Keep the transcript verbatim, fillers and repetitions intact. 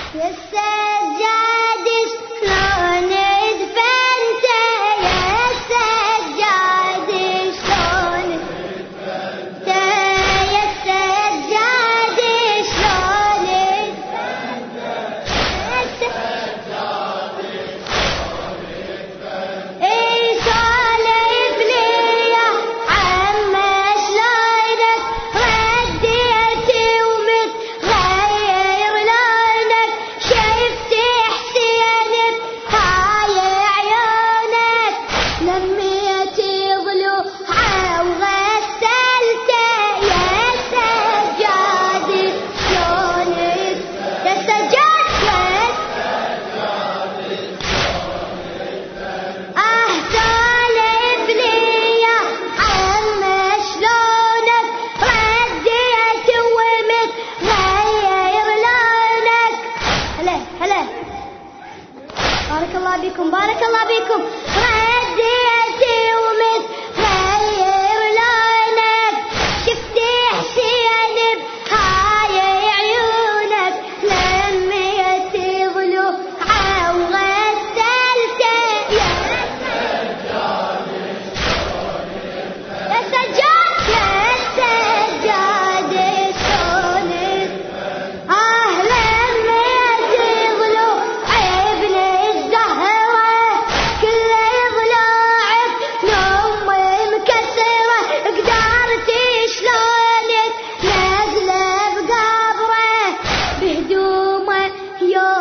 يا السجاد شلون دفنت يا السجاد شلون دفنت يا السجاد شلون دفنت يا السجاد شلون دفنت اي سولف لي يا عم شلونك رديتي ومتغير لونك شفت حسين بهاي عيونك لميتي ضلوعه وغسلته يا سجاد شلون يا سجاد شلون اه سولف لي يا عم شلونك رديت ومتغير لونك هلا هلا بارك الله بكم بارك الله بكم رديتي ومتغير لونك شفت حسين بهاي عيونك لميتي ضلوعه وغسلته يا يا سجاد يا سجاد شلون آه لميتي ضلوعي ابن الزهرة كل ضلوعك نوم مكسرة قدرتي شلونك نازلة بقبره بهدومه يوم